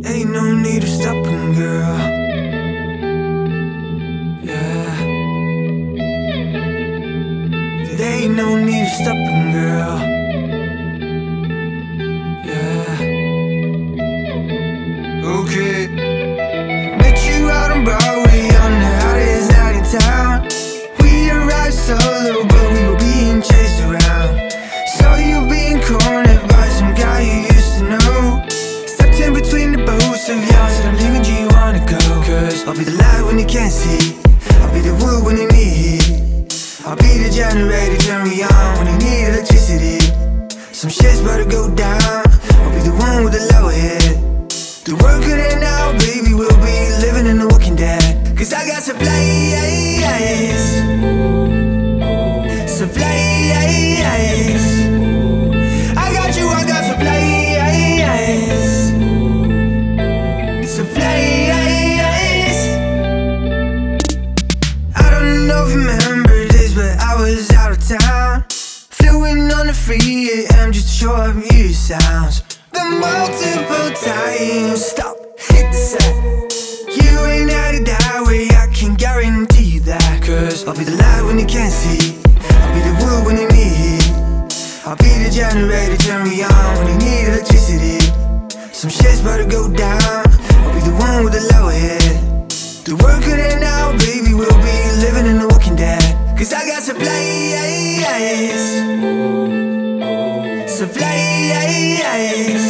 Ain't no need of stopping, girl. Yeah. There ain't no need of stopping, girl. Yeah. Okay. Met you out on Broadway on the hottest night in town. We arrived solo, but we were being chased around. Saw you being cornered by some guy you used to know. Stepped in between the boats of yours and I'm leaving, do you wanna go? Cause I'll be the light when you can't see, I'll be the wood when you need heat, I'll be the generator, turn me on when you need electricity. Some shit's about to go down, I'll be the one with the lower head. The world could end now, baby, we'll be living in The Walking Dead. Cause I got supplies, supplies. I got you, I got supplies, supplies. I don't know if you remember this, but I was out of town. Flew in on the free AM just to show up your sounds. The multiple times, stop, hit the set. You ain't had it that way, I can guarantee you that. Cause I'll be the light when you can't see, I'll be the wood when you need heat, I'll be the generator, turn me on when you need electricity. Some shit's about to go down, I'll be the one with the lower head. The world could end now, baby, we'll be living in The Walking Dead. Cause I got supplies, supplies.